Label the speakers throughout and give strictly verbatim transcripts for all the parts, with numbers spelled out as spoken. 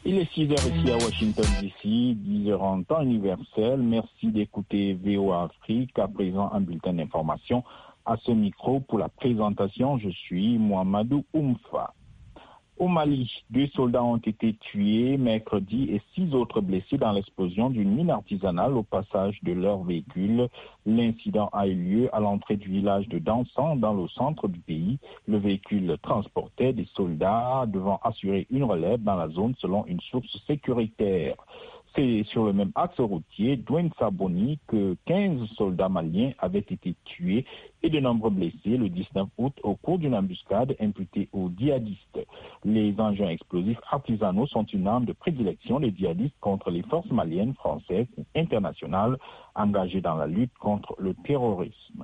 Speaker 1: Il est six heures ici à Washington, D C, dix heures en temps universel. Merci d'écouter V O A Afrique. À présent, un bulletin d'information. À ce micro, pour la présentation, je suis Mohamedou Oumfa. Au Mali, deux soldats ont été tués mercredi et six autres blessés dans l'explosion d'une mine artisanale au passage de leur véhicule. L'incident a eu lieu à l'entrée du village de Dansan, dans le centre du pays. Le véhicule transportait des soldats devant assurer une relève dans la zone selon une source sécuritaire. C'est sur le même axe routier, Douane Saboni, que quinze soldats maliens avaient été tués et de nombreux blessés le dix-neuf août au cours d'une embuscade imputée aux djihadistes. Les engins explosifs artisanaux sont une arme de prédilection des djihadistes contre les forces maliennes, françaises et internationales engagées dans la lutte contre le terrorisme.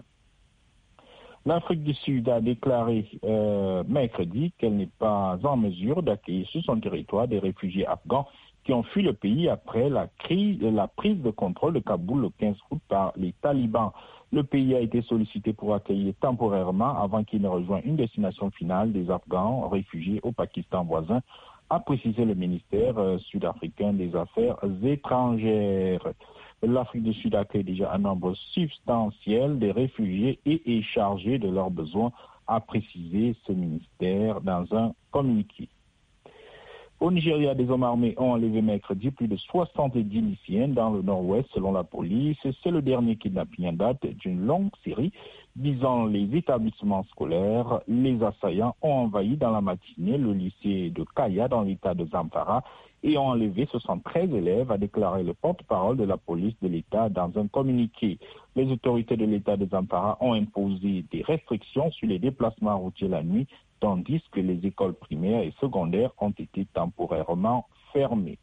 Speaker 1: L'Afrique du Sud a déclaré euh, mercredi qu'elle n'est pas en mesure d'accueillir sur son territoire des réfugiés afghans qui ont fui le pays après la, crise, la prise de contrôle de Kaboul le quinze août par les talibans. Le pays a été sollicité pour accueillir temporairement avant qu'il ne rejoigne une destination finale des Afghans réfugiés au Pakistan voisin, a précisé le ministère euh, sud-africain des Affaires étrangères. L'Afrique du Sud accueille déjà un nombre substantiel des réfugiés et est chargé de leurs besoins, a précisé ce ministère dans un communiqué. Au Nigeria, des hommes armés ont enlevé mercredi plus de soixante-dix lycéens dans le nord-ouest selon la police. C'est le dernier kidnapping en date d'une longue série visant les établissements scolaires. Les assaillants ont envahi dans la matinée le lycée de Kaya dans l'état de Zamfara et ont enlevé soixante-treize élèves, a déclaré le porte-parole de la police de l'État dans un communiqué. Les autorités de l'État de Zamfara ont imposé des restrictions sur les déplacements routiers la nuit, tandis que les écoles primaires et secondaires ont été temporairement fermées.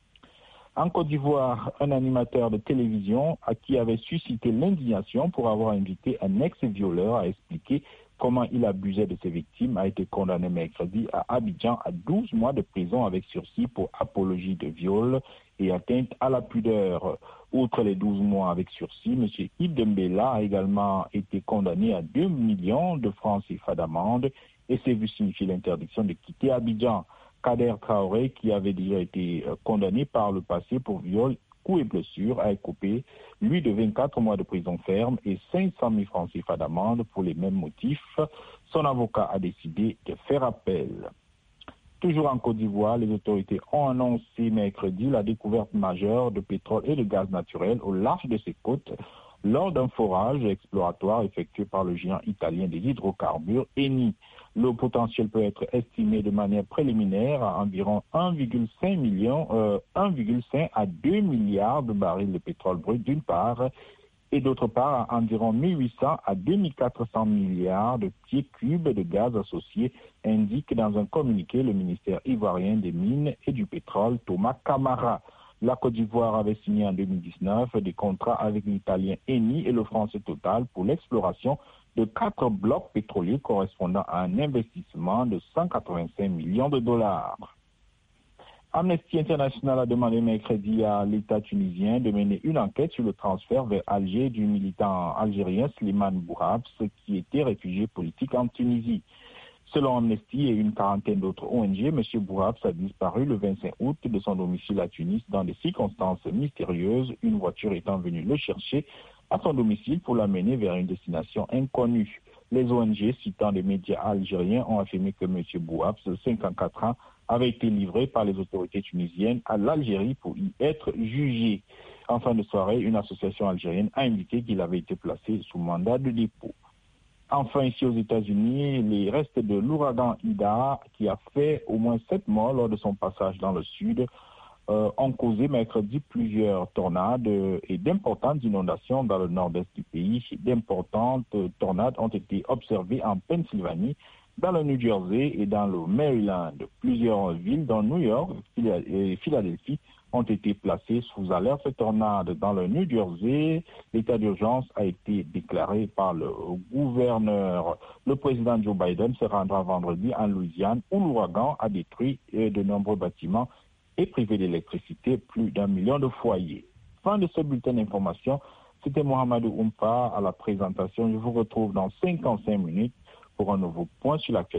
Speaker 1: En Côte d'Ivoire, un animateur de télévision à qui avait suscité l'indignation pour avoir invité un ex-violeur à expliquer comment il abusait de ses victimes a été condamné mercredi à Abidjan à douze mois de prison avec sursis pour apologie de viol et atteinte à la pudeur. Outre les douze mois avec sursis, M. Yves Dembella a également été condamné à deux millions de francs C F A d'amende et s'est vu signifier l'interdiction de quitter Abidjan. Kader Traoré, qui avait déjà été condamné par le passé pour viol, coups et blessures, a écopé, lui, de vingt-quatre mois de prison ferme et cinq cent mille francs C F A d'amende pour les mêmes motifs. Son avocat a décidé de faire appel. Toujours en Côte d'Ivoire, les autorités ont annoncé mercredi la découverte majeure de pétrole et de gaz naturel au large de ses côtes lors d'un forage exploratoire effectué par le géant italien des hydrocarbures Eni. Le potentiel peut être estimé de manière préliminaire à environ un virgule cinq million, euh, un virgule cinq à deux milliards de barils de pétrole brut d'une part, et d'autre part à environ mille huit cents à deux mille quatre cents milliards de pieds cubes de gaz associés, indique dans un communiqué le ministère ivoirien des Mines et du Pétrole, Thomas Camara. La Côte d'Ivoire avait signé en deux mille dix-neuf des contrats avec l'italien Eni et le français Total pour l'exploration de quatre blocs pétroliers correspondant à un investissement de cent quatre-vingt-cinq millions de dollars. Amnesty International a demandé mercredi à l'État tunisien de mener une enquête sur le transfert vers Alger du militant algérien Slimane Bouhabs, qui était réfugié politique en Tunisie. Selon Amnesty et une quarantaine d'autres O N G, M. Bouhabs a disparu le vingt-cinq août de son domicile à Tunis dans des circonstances mystérieuses, une voiture étant venue le chercher à son domicile pour l'amener vers une destination inconnue. Les O N G, citant des médias algériens, ont affirmé que M. Bouhabs, cinquante-quatre ans, avait été livré par les autorités tunisiennes à l'Algérie pour y être jugé. En fin de soirée, une association algérienne a indiqué qu'il avait été placé sous mandat de dépôt. Enfin, ici aux États-Unis, les restes de l'ouragan Ida, qui a fait au moins sept morts lors de son passage dans le sud, euh, ont causé mercredi plusieurs tornades et d'importantes inondations dans le nord-est du pays. D'importantes tornades ont été observées en Pennsylvanie, dans le New Jersey et dans le Maryland. Plusieurs villes, dont New York et Philadelphie, ont été placées sous alerte tornade. Dans le New Jersey, l'état d'urgence a été déclaré par le gouverneur. Le président Joe Biden se rendra vendredi en Louisiane où l'ouragan a détruit de nombreux bâtiments et privé d'électricité plus d'un million de foyers. Fin de ce bulletin d'information. C'était Mohamedou Oumfa à la présentation. Je vous retrouve dans cinquante-cinq minutes pour un nouveau point sur l'actualité.